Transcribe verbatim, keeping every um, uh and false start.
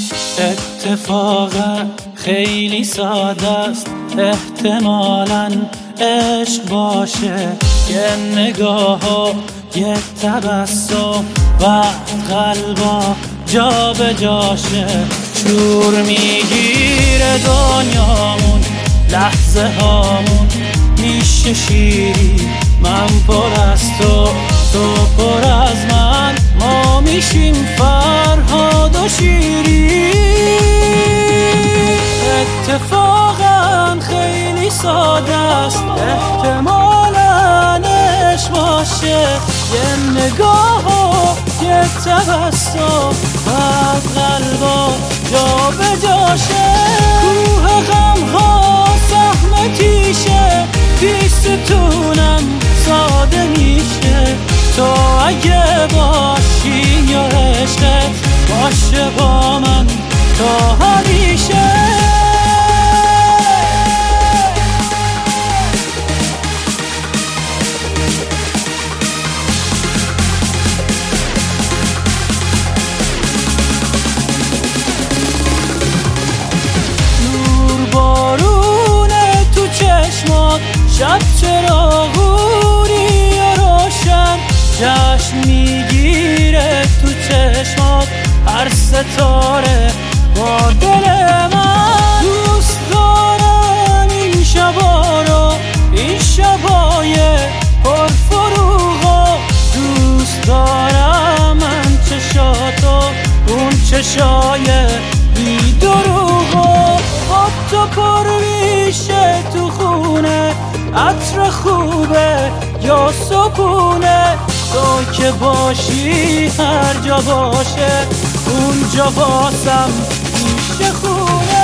اتفاقا خیلی ساده است، احتمالاً عشق باشه یه نگاه و یه تبسم وقت قلبا جا به جاشه. شور میگیره دنیامون، لحظه هامون میشه شیری، من پر از تو تو پر از من، ما میشیم فرهاد و شیری. اتفاقا خیلی ساده است، احتمالاً عشق باشه یه نگاه و یه تبسم از قلبا جا به جاشه. کوه غم ها سهم تیشه، بیستونم ساده میشه. تو اگه باشی یا عشقت باشه با من تا همیشه. شب چراغونی و روشن جشن میگیره تو چشمات هر ستاره با دل من. دوست دارم این شبا رو، این شبای پرفروغو، دوست دارم من چشاتو، اون چشای بی دروغو. خود تو پر میشه تو خونه، عطر خوبه یا سکونه، تو که باشی هر جا باشه اونجا واسم میشه خونه.